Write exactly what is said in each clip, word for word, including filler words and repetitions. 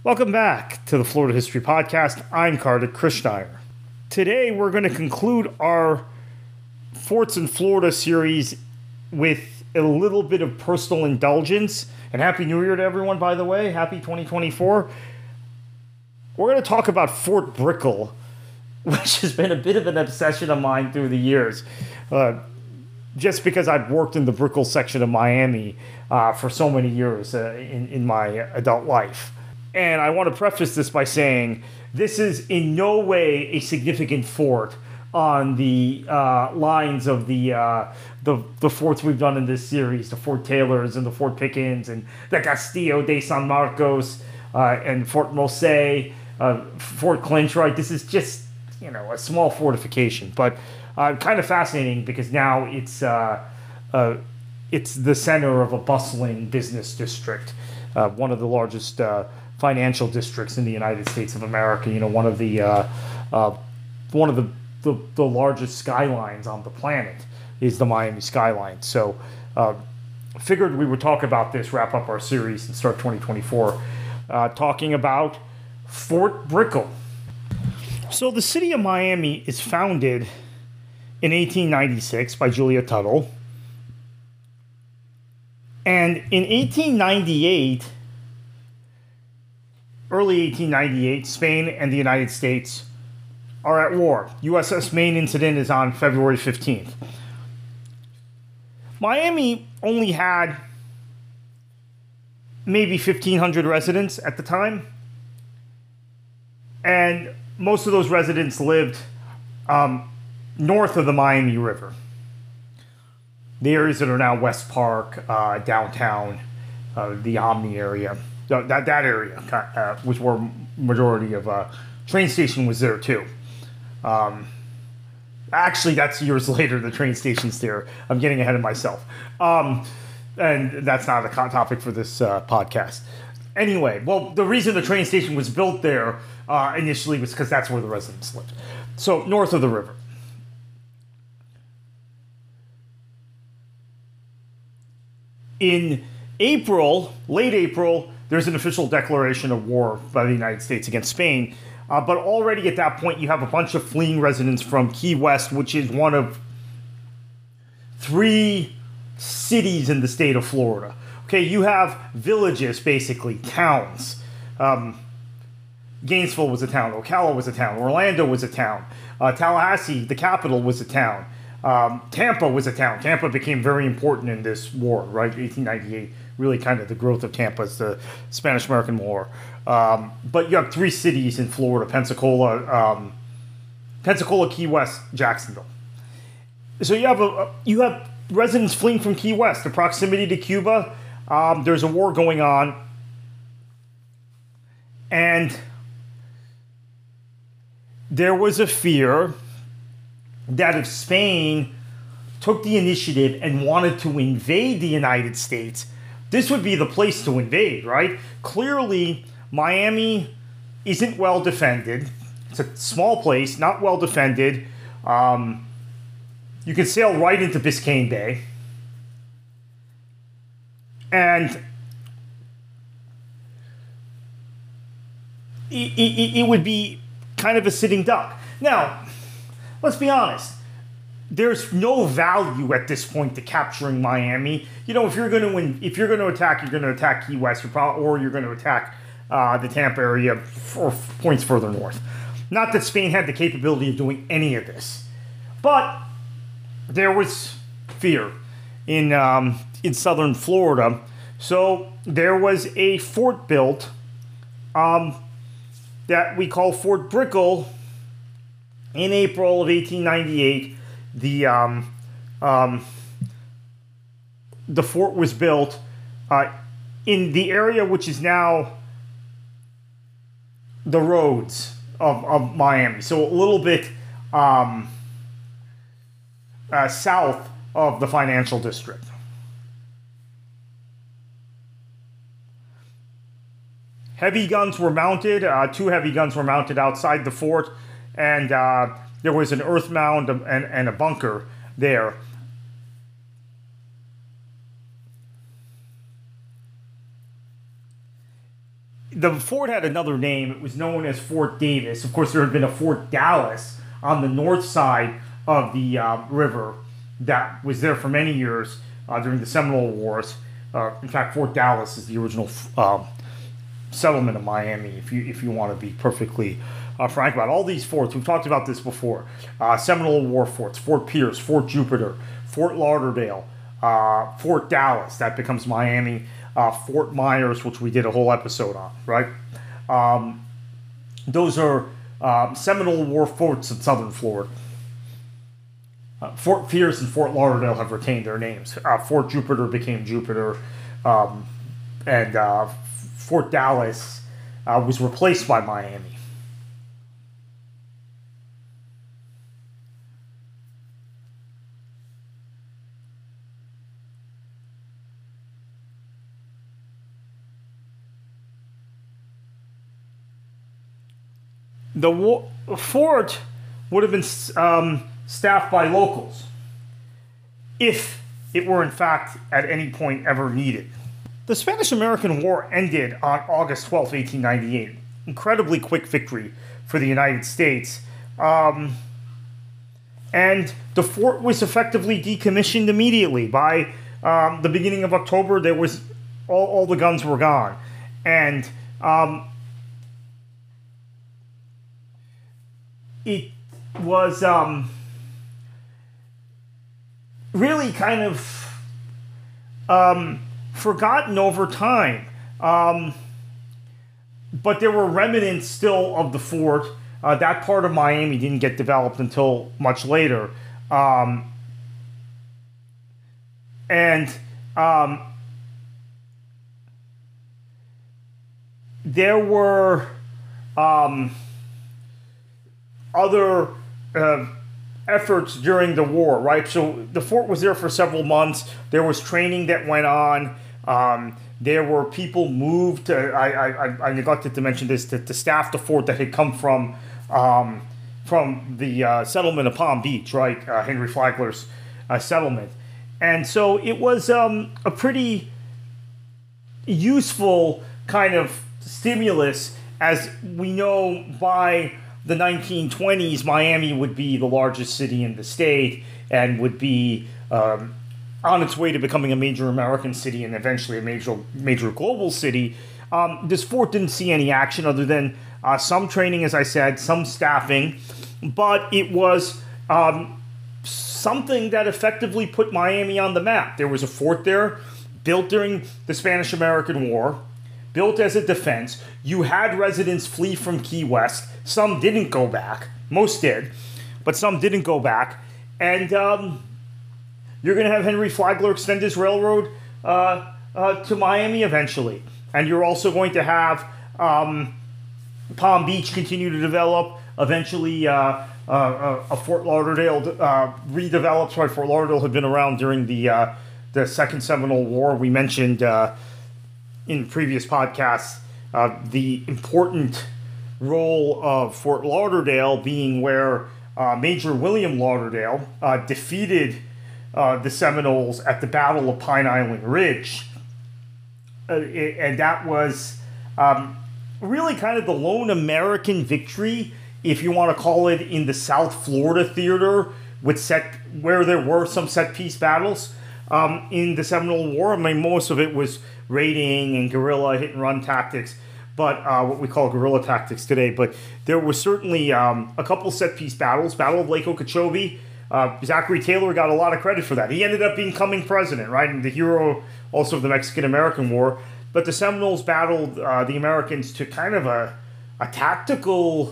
Welcome back to the Florida History Podcast. I'm Kartik Krishnaiyer. Today we're going to conclude our Forts in Florida series with a little bit of personal indulgence. And Happy New Year to everyone, by the way. Happy twenty twenty-four. We're going to talk about Fort Brickell, which has been a bit of an obsession of mine through the years. Uh, just because I've worked in the Brickell section of Miami uh, for so many years uh, in, in my adult life. And I want to preface this by saying this is in no way a significant fort on the uh, lines of the, uh, the the forts we've done in this series, the Fort Taylors and the Fort Pickens and the Castillo de San Marcos uh, and Fort Mose, uh, Fort Clinch, right? This is just, you know, a small fortification, but uh, kind of fascinating because now it's uh, uh, it's the center of a bustling business district, uh, one of the largest uh, financial districts in the United States of America. You know, one of the uh, uh, one of the, the the largest skylines on the planet is the Miami skyline. So, uh, figured we would talk about this, wrap up our series, and start twenty twenty-four uh, talking about Fort Brickell. So, the city of Miami is founded in eighteen ninety-six by Julia Tuttle, and in eighteen ninety-eight. Early eighteen ninety-eight, Spain and the United States are at war. U S S Maine incident is on February fifteenth. Miami only had maybe fifteen hundred residents at the time. And most of those residents lived um, north of the Miami River. The areas that are now West Park, uh, downtown, uh, the Omni area. That that area, uh, which were majority of uh, train station was there too. Um, actually, that's years later. The train station's there. I'm getting ahead of myself, um, and that's not a topic for this uh, podcast. Anyway, well, the reason the train station was built there uh, initially was because that's where the residents lived. So north of the river. In April, late April, there's an official declaration of war by the United States against Spain. Uh, but already at that point, you have a bunch of fleeing residents from Key West, which is one of three cities in the state of Florida. Okay, you have villages, basically, towns. Um, Gainesville was a town. Ocala was a town. Orlando was a town. Uh, Tallahassee, the capital, was a town. Um, Tampa was a town. Tampa became very important in this war, right? eighteen ninety-eight, really kind of the growth of Tampa is the Spanish-American War. Um, but you have three cities in Florida: Pensacola, um, Pensacola, Key West, Jacksonville. So you have a you have residents fleeing from Key West. The proximity to Cuba. Um, there's a war going on, and there was a fear that if Spain took the initiative and wanted to invade the United States, this would be the place to invade, right? Clearly, Miami isn't well defended. It's a small place, not well defended. Um, you can sail right into Biscayne Bay. And it, it, it would be kind of a sitting duck. Now, let's be honest. There's no value at this point to capturing Miami. You know, if you're going to win, if you're going to attack, you're going to attack Key West, you're probably, or you're going to attack uh, the Tampa area or points further north. Not that Spain had the capability of doing any of this, but there was fear in um, in southern Florida. So there was a fort built um, that we call Fort Brickell. In April of eighteen ninety-eight, the um, um, the fort was built uh, in the area which is now the roads of, of Miami. So a little bit um, uh, south of the financial district. Heavy guns were mounted. Uh, two heavy guns were mounted outside the fort. And uh, there was an earth mound and, and a bunker there. the fort had another name. It was known as Fort Davis. Of course, there had been a Fort Dallas on the north side of the uh, river that was there for many years uh, during the Seminole Wars. Uh, in fact, Fort Dallas is the original uh, settlement of Miami, if you if you want to be perfectly uh, frank about it. All these forts. We've talked about this before. Uh, Seminole War forts, Fort Pierce, Fort Jupiter, Fort Lauderdale, uh, Fort Dallas, that becomes Miami, uh, Fort Myers, which we did a whole episode on, right? Um, those are uh, Seminole War forts in southern Florida. Uh, Fort Pierce and Fort Lauderdale have retained their names. Uh, Fort Jupiter became Jupiter, um, and uh, Fort Dallas uh, was replaced by Miami. The war- fort would have been um, staffed by locals if it were in fact at any point ever needed. The Spanish-American War ended on August twelfth, eighteen ninety-eight. Incredibly quick victory for the United States. Um, and the fort was effectively decommissioned immediately. By um, the beginning of October, there was all, all the guns were gone. And um, it was um, really kind of um, forgotten over time. Um, but there were remnants still of the fort. Uh, that part of Miami didn't get developed until much later. Um, and um, there were um, other uh, efforts during the war, right? So the fort was there for several months. There was training that went on. Um, there were people moved. To, I, I, I neglected to mention this, to, to staff the fort that had come from um, from the uh, settlement of Palm Beach, right? Uh, Henry Flagler's uh, settlement. And so it was um, a pretty useful kind of stimulus. As we know, by the nineteen twenties, Miami would be the largest city in the state and would be um, on its way to becoming a major American city and eventually a major major global city. Um, this fort didn't see any action other than uh, some training, as I said, some staffing, but it was um, something that effectively put Miami on the map. There was a fort there built during the Spanish-American War, built as a defense. You had residents flee from Key West. Some didn't go back. Most did, but some didn't go back. And um, you're going to have Henry Flagler extend his railroad uh, uh, to Miami eventually. And you're also going to have um, Palm Beach continue to develop. Eventually, uh, uh, a Fort Lauderdale uh, redeveloped. Sorry, Fort Lauderdale had been around during the uh, the Second Seminole War. We mentioned uh, in previous podcasts uh, the important role of Fort Lauderdale being where uh, Major William Lauderdale uh, defeated uh, the Seminoles at the Battle of Pine Island Ridge. Uh, it, and that was um, really kind of the lone American victory, if you want to call it, in the South Florida theater, with set where there were some set-piece battles um, in the Seminole War. I mean, most of it was raiding and guerrilla hit-and-run tactics, but uh, what we call guerrilla tactics today. But there was certainly um, a couple set-piece battles. Battle of Lake Okeechobee. Uh, Zachary Taylor got a lot of credit for that. He ended up becoming president, right, and the hero also of the Mexican-American War. But the Seminoles battled uh, the Americans to kind of a, a tactical...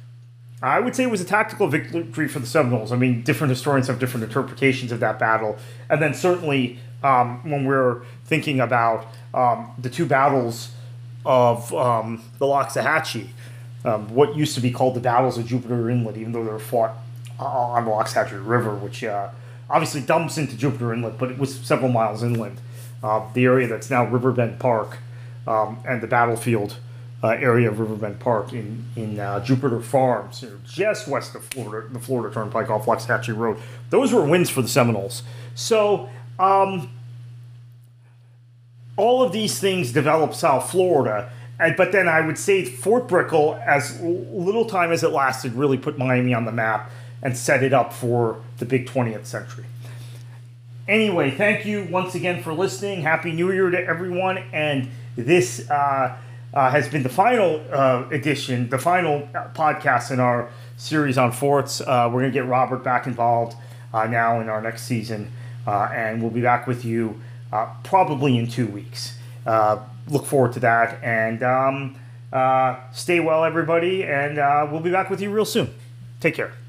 I would say it was a tactical victory for the Seminoles. I mean, different historians have different interpretations of that battle. And then certainly um, when we're thinking about um, the two battles of um, the Loxahatchee, um, what used to be called the Battles of Jupiter Inlet, even though they were fought on the Loxahatchee River, which uh, obviously dumps into Jupiter Inlet, but it was several miles inland. Uh, the area that's now Riverbend Park um, and the battlefield uh, area of Riverbend Park in, in uh, Jupiter Farms, just west of Florida, the Florida Turnpike off Loxahatchee Road. Those were wins for the Seminoles. So um, all of these things developed South Florida, And, but then I would say Fort Brickell, as little time as it lasted, really put Miami on the map and set it up for the big twentieth century. Anyway, thank you once again for listening. Happy New Year to everyone. And this uh, uh, has been the final uh, edition, the final podcast in our series on forts. Uh, we're going to get Robert back involved uh, now in our next season. Uh, and we'll be back with you uh, probably in two weeks. Uh, look forward to that. And um, uh, stay well, everybody. And uh, we'll be back with you real soon. Take care.